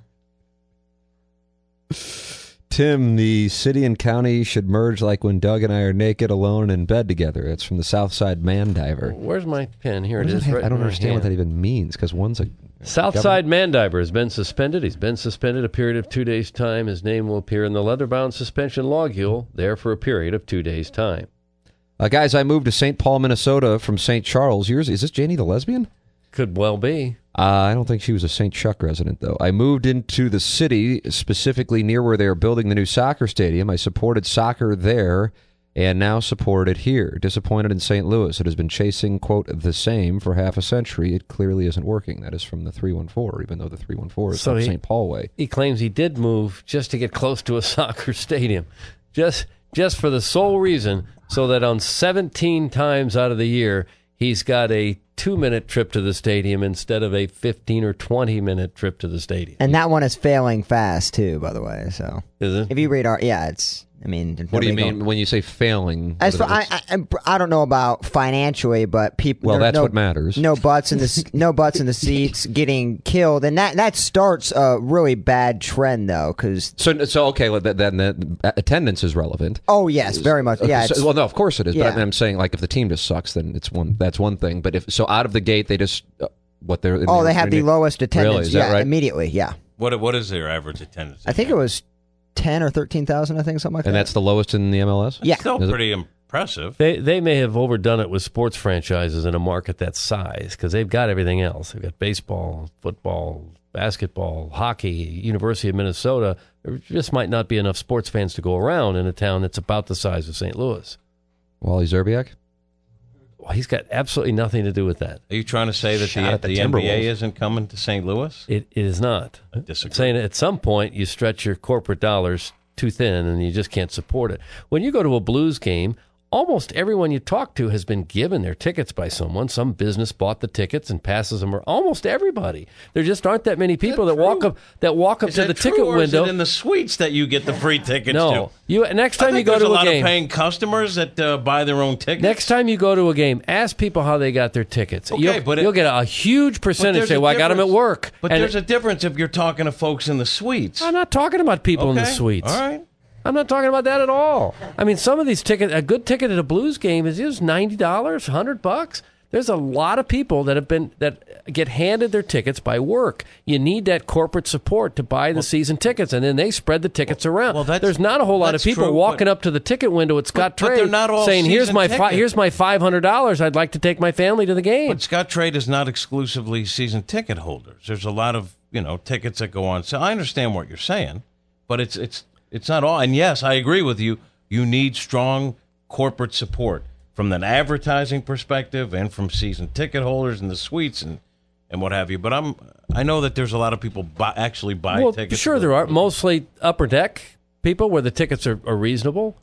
Tim, the city and county should merge like when Doug and I are naked, alone, in bed together. It's from the Southside Man Diver. Where's my pen? Here What it does is. it have- right I don't in my understand what hand. that even means, because one's a... Southside Man Diver has been suspended. He's been suspended a period of two days' time. His name will appear in the leather-bound suspension logule there for a period of two days' time. Uh, guys, I moved to Saint Paul, Minnesota from Saint Charles. Yours, is this Janie the lesbian? Could well be. Uh, I don't think she was a Saint Chuck resident, though. I moved into the city, specifically near where they are building the new soccer stadium. I supported soccer there and now support it here. Disappointed in Saint Louis. It has been chasing, quote, the same for half a century. It clearly isn't working. That is from the three one four, even though the three one four is So from he- Saint Paul way. He claims he did move just to get close to a soccer stadium, just just for the sole reason so that on seventeen times out of the year, he's got a two-minute trip to the stadium instead of a fifteen or twenty-minute trip to the stadium. And that one is failing fast too, by the way. So Is it? if you read our, yeah, it's. I mean, What do you nobody mean go- when you say failing? As What for, is I, it? I, I don't know about financially, but people. Well, there- that's no, what matters. No butts in the s- no butts in the seats, getting killed, and that that starts a really bad trend, though. Because So, so okay, well, then then the attendance is relevant. oh yes, very much. Okay, Yeah. so- it's- well, no, of course it is. But yeah. I- I'm saying, like, if the team just sucks, then it's one. That's one thing. But if so, out of the gate, they just uh, what they're. oh, they have the lowest attendance. Really? Is that yeah, right? immediately. Yeah, What what is their average attendance? I think it was ten or thirteen thousand. I think something like And that. that's the lowest in the M L S. yeah. Still Is it- pretty impressive. They they may have overdone it with sports franchises in a market that size because they've got everything else. They've got baseball, football, basketball, hockey, University of Minnesota. There just might not be enough sports fans to go around in a town that's about the size of Saint Louis. Wally Zerbiak. Well, he's got absolutely nothing to do with that. Are you trying to say that Shot the, at the the N B A Timberwolves. isn't coming to Saint Louis? It, it is not. I I'm disagree. saying at some point you stretch your corporate dollars too thin and you just can't support it. When you go to a Blues game, almost everyone you talk to has been given their tickets by someone. Some business bought the tickets and passes them. Or almost everybody. There just aren't that many people that, that walk true? up that walk up Is to that the true, ticket or is window. it in the suites that you get the free tickets no, to? you next I time you think go there's to a lot game. of paying customers that uh, buy their own tickets. Next time you go to a game, ask people how they got their tickets. Okay, you'll, but it- you'll get a huge But percentage there's say, a "Well, I got them at difference. work." But And there's a difference if you're talking to folks in the suites. I'm not talking about people in the Okay, suites. All right. I'm not talking about that at all. I mean, some of these tickets, a good ticket at a Blues game is just ninety dollars, one hundred bucks. There's a lot of people that have been that get handed their tickets by work. You need that corporate support to buy the season tickets, and then they spread the tickets around. well, that's- There's not a whole lot of that's people true, walking but- up to the ticket window at Scott but Trade they're not all saying, "Here's season my fi- tickets." here's my five hundred dollars. I'd like to take my family to the game." But Scott Trade is not exclusively season ticket holders. There's a lot of, you know, tickets that go on. So I understand what you're saying, but it's it's it's not all. And yes, I agree with you. You need strong corporate support from an advertising perspective and from season ticket holders in the suites and, and what have you. But I'm I know that there's a lot of people buy, actually buy well, tickets. sure there are. Mostly upper deck people where the tickets are, are reasonable.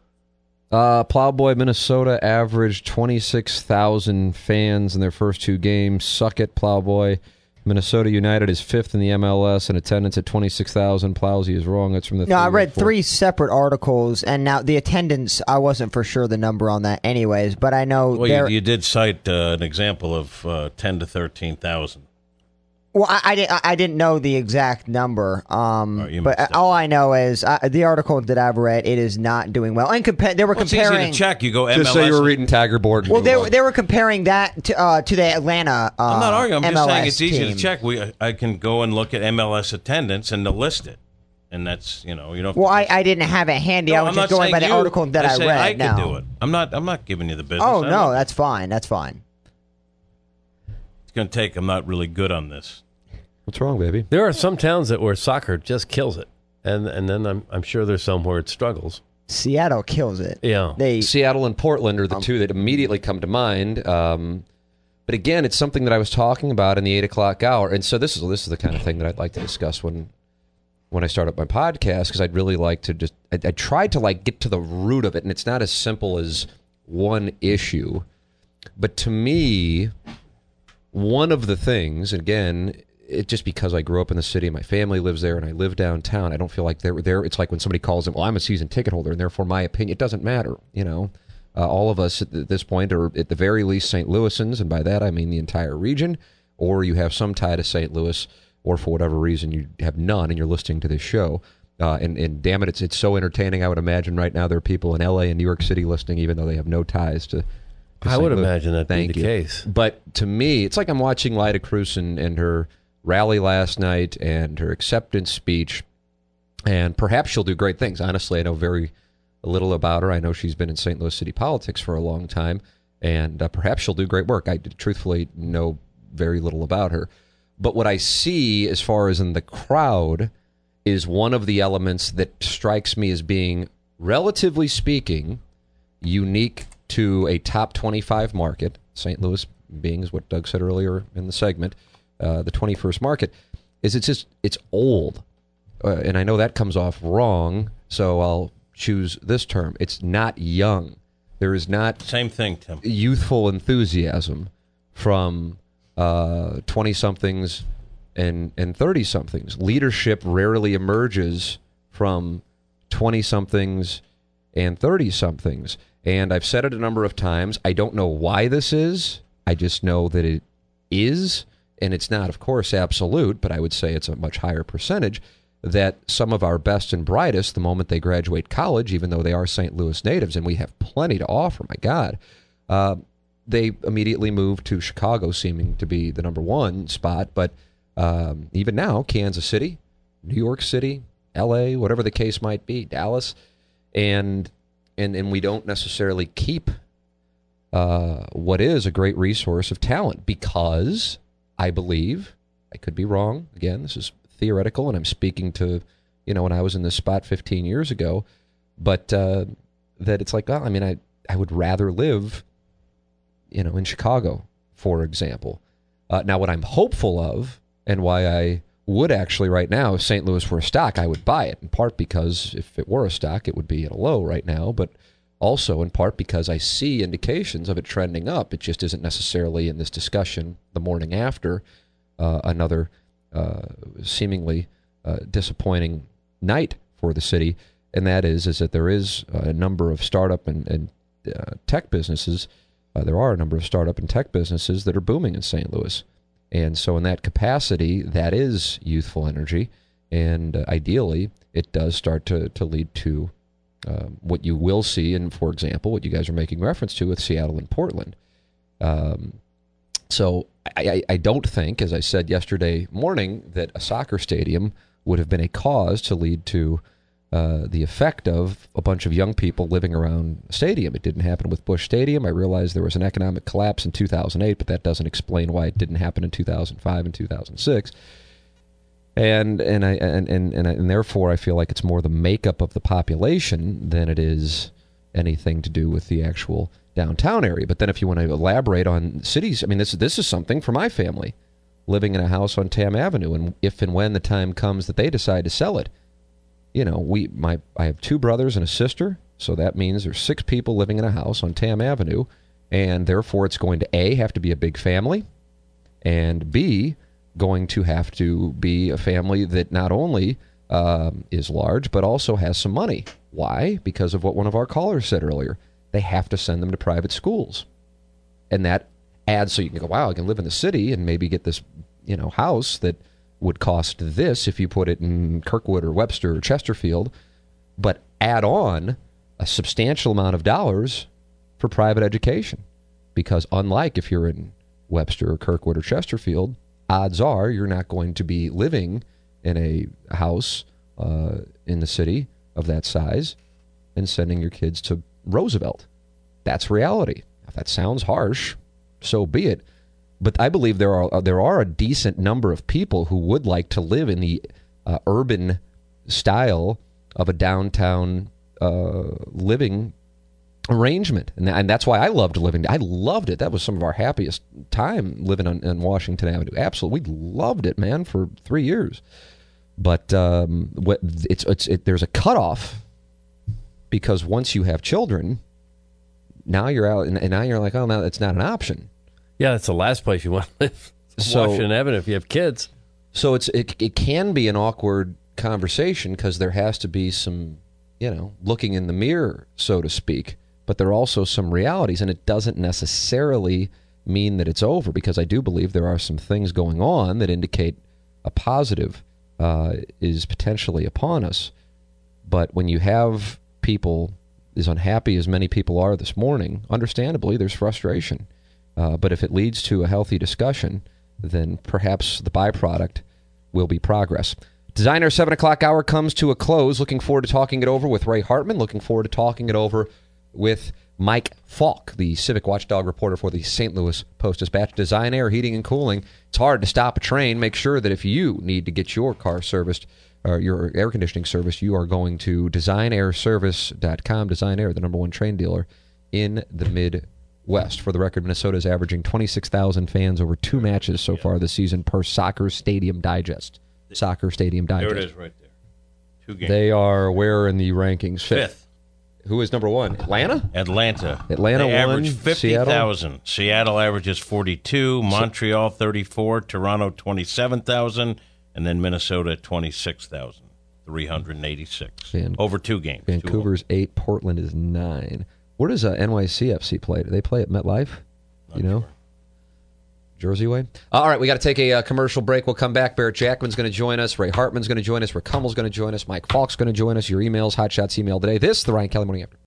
Uh, Plowboy, Minnesota averaged twenty-six thousand fans in their first two games. Suck it, Plowboy. Minnesota United is fifth in the M L S in attendance at twenty-six thousand. Plowsy is wrong. That's from the No, I read three three separate articles, and now the attendance, I wasn't for sure the number on that anyways, but I know Well, there. you, you did cite uh, an example of uh, ten to thirteen thousand. Well, I, I, didn't, I didn't know the exact number, um, Oh, you but missed it. all I know is uh, the article that I've read, it is not doing well. And compa- they were Well, it's comparing. easy to check. You go M L S. Just say you were reading Tiger Board. and Well, move they on. were, they were comparing that to, uh, to the Atlanta uh, I'm not arguing. I'm M L S just saying it's easy team. to check. We I can go and look at M L S attendance and to list it, and that's you know you don't. Well, I, I didn't have it handy. I was I'm just not going by saying the you. article that I, say read. I now. can do it. I'm not. I'm not giving you the business. Oh I no, don't- that's fine. That's fine. It's going to take. I'm not really good on this. What's wrong, baby? There are some towns that where soccer just kills it, and and then I'm I'm sure there's some where it struggles. Seattle kills it. Yeah. They Seattle and Portland are the Um, two that immediately come to mind. Um, but again, it's something that I was talking about in the eight o'clock hour, and so this is this is the kind of thing that I'd like to discuss when when I start up my podcast, because I'd really like to just I, I tried to like get to the root of it, and it's not as simple as one issue, but to me, one of the things, again, it just because I grew up in the city, my family lives there, and I live downtown, I don't feel like they're there. It's like when somebody calls them, well, I'm a season ticket holder, and therefore my opinion, it doesn't matter. You know, uh, all of us at this point are at the very least Saint Louisans, and by that I mean the entire region, or you have some tie to Saint Louis, or for whatever reason you have none, and you're listening to this show. Uh, and, and damn it, it's it's so entertaining. I would imagine right now there are people in L A and New York City listening, even though they have no ties to. to I Saint would Louis. imagine that'd Thank be you. the case. But to me, it's like I'm watching Lyda Cruz and, and her rally last night and her acceptance speech, and perhaps she'll do great things. Honestly, I know very little about her. I know she's been in Saint Louis city politics for a long time, and uh, perhaps she'll do great work. I truthfully know very little about her. But what I see as far as in the crowd is one of the elements that strikes me as being, relatively speaking, unique to a top twenty-five market, Saint Louis being, is what Doug said earlier in the segment, uh, the twenty-first market, is it's just, it's old. Uh, and I know that comes off wrong, so I'll choose this term. It's not young. There is not Same thing, Tim. youthful enthusiasm from uh, twenty-somethings and, and thirty-somethings. Leadership rarely emerges from twenty-somethings and thirty-somethings. And I've said it a number of times. I don't know why this is. I just know that it is. And it's not, of course, absolute, but I would say it's a much higher percentage, that some of our best and brightest, the moment they graduate college, even though they are Saint Louis natives, and we have plenty to offer, my God, uh, they immediately move to Chicago, seeming to be the number one spot. But um, even now, Kansas City, New York City, L A, whatever the case might be, Dallas, and and and we don't necessarily keep uh, what is a great resource of talent, because I believe, I could be wrong, again, this is theoretical, and I'm speaking to, you know, when I was in this spot fifteen years ago, but uh, that it's like, well, I mean, I, I would rather live, you know, in Chicago, for example. Uh, now, what I'm hopeful of, and why I would actually right now, if Saint Louis were a stock, I would buy it, in part because if it were a stock, it would be at a low right now, but also in part because I see indications of it trending up. It just isn't necessarily in this discussion the morning after uh, another uh, seemingly uh, disappointing night for the city, and that is is that there is a number of startup and, and uh, tech businesses. Uh, there are a number of startup and tech businesses that are booming in Saint Louis. And so in that capacity, that is youthful energy. And uh, ideally, it does start to, to lead to um, what you will see, and for example, what you guys are making reference to with Seattle and Portland. Um, so I, I, I don't think, as I said yesterday morning, that a soccer stadium would have been a cause to lead to uh, the effect of a bunch of young people living around a stadium. It didn't happen with Busch Stadium. I realize there was an economic collapse in two thousand eight, but that doesn't explain why it didn't happen in two thousand five and two thousand six. And and I and and and, and therefore I feel like it's more the makeup of the population than it is anything to do with the actual downtown area. But then if you want to elaborate on cities, I mean, this this is something for my family, living in a house on Tam Avenue, and if and when the time comes that they decide to sell it, you know, we my I have two brothers and a sister, so that means there's six people living in a house on Tam Avenue, and therefore it's going to A, have to be a big family, and B, going to have to be a family that not only um, is large, but also has some money. Why? Because of what one of our callers said earlier. They have to send them to private schools. And that adds, so you can go, wow, I can live in the city and maybe get this, you know, house that would cost this if you put it in Kirkwood or Webster or Chesterfield, but add on a substantial amount of dollars for private education. Because unlike if you're in Webster or Kirkwood or Chesterfield, odds are you're not going to be living in a house uh, in the city of that size and sending your kids to Roosevelt. That's reality. If that sounds harsh, so be it. But I believe there are there are a decent number of people who would like to live in the uh, urban style of a downtown uh, living arrangement, and, and that's why I loved living. I loved it. That was some of our happiest time living on, on Washington Avenue. Absolutely, we loved it, man, for three years. But um, what it's it's it, there's a cutoff because once you have children, now you're out, and, and now you're like, oh, no, that's not an option. Yeah, that's the last place you want to live. So, Washington Avenue if you have kids. So it's it, it can be an awkward conversation because there has to be some, you know, looking in the mirror, so to speak. But there are also some realities, and it doesn't necessarily mean that it's over because I do believe there are some things going on that indicate a positive uh, is potentially upon us. But when you have people as unhappy as many people are this morning, understandably, there's frustration. Uh, but if it leads to a healthy discussion, then perhaps the byproduct will be progress. Designer seven o'clock hour comes to a close. Looking forward to talking it over with Ray Hartman. Looking forward to talking it over with Mike Falk, the Civic Watchdog reporter for the Saint Louis Post-Dispatch. Design Air Heating and Cooling. It's hard to stop a train. Make sure that if you need to get your car serviced or your air conditioning service, you are going to design air service dot com. Design Air, the number one train dealer in the Midwest. For the record, Minnesota is averaging twenty-six thousand fans over two matches so far this season per Soccer Stadium Digest. Soccer Stadium Digest. There it is right there. Two games. They are where in the rankings? Fifth. Fifth. Who is number one? Atlanta? Atlanta. Atlanta they won. average fifty thousand. Seattle? Seattle averages forty-two. Montreal thirty-four. Toronto twenty-seven thousand. And then Minnesota twenty-six thousand three hundred eighty-six. Van- Over two games. Vancouver's two eight. Portland is nine. Where does uh, N Y C F C play? Do they play at MetLife? Not you know? Sure. Jersey way? All right, we got to take a uh, commercial break. We'll come back. Barrett Jackman's going to join us. Ray Hartman's going to join us. Rick Hummel's going to join us. Mike Falk's going to join us. Your emails, hotshots email today. This is the Ryan Kelly Morning After.